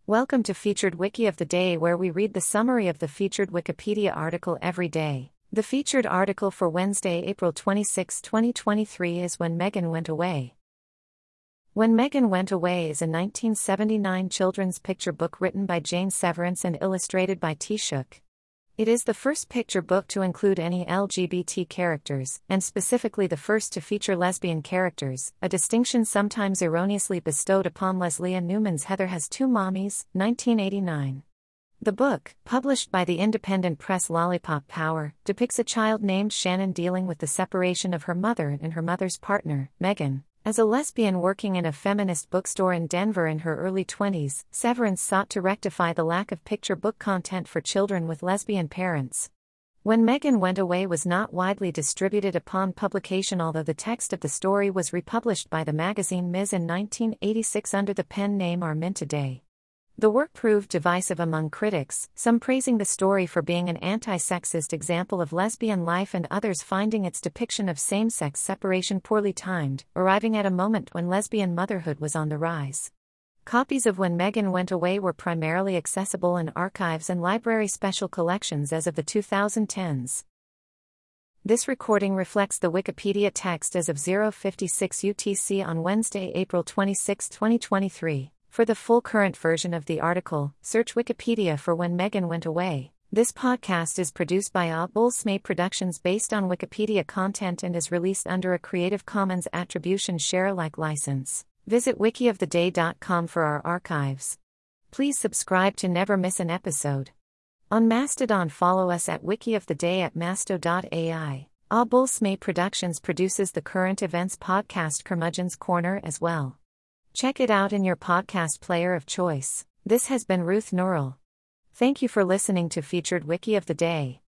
Welcome to Featured Wiki of the Day, where we read the summary of the featured Wikipedia article every day. The featured article for Wednesday, April 26, 2023 is When Megan Went Away. When Megan Went Away is a 1979 children's picture book written by Jane Severance and illustrated by T. Shook. It is the first picture book to include any LGBT characters, and specifically the first to feature lesbian characters, a distinction sometimes erroneously bestowed upon Leslie Ann Newman's Heather Has Two Mommies, 1989. The book, published by the independent press Lollipop Power, depicts a child named Shannon dealing with the separation of her mother and her mother's partner, Megan. As a lesbian working in a feminist bookstore in Denver in her early 20s, Severance sought to rectify the lack of picture book content for children with lesbian parents. When Megan Went Away was not widely distributed upon publication, although the text of the story was republished by the magazine Ms. in 1986 under the pen name Arminta Day. The work proved divisive among critics, some praising the story for being an anti-sexist example of lesbian life and others finding its depiction of same-sex separation poorly timed, arriving at a moment when lesbian motherhood was on the rise. Copies of When Megan Went Away were primarily accessible in archives and library special collections as of the 2010s. This recording reflects the Wikipedia text as of 0:56 UTC on Wednesday, April 26, 2023. For the full current version of the article, search Wikipedia for When Megan Went Away. This podcast is produced by Bullsmay Productions based on Wikipedia content and is released under a Creative Commons Attribution Share Alike license. Visit wikioftheday.com for our archives. Please subscribe to never miss an episode. On Mastodon, follow us at wikioftheday at masto.ai. Bullsmay Productions produces the current events podcast Curmudgeon's Corner as well. Check it out in your podcast player of choice. This has been Ruth Norrell. Thank you for listening to Featured Wiki of the Day.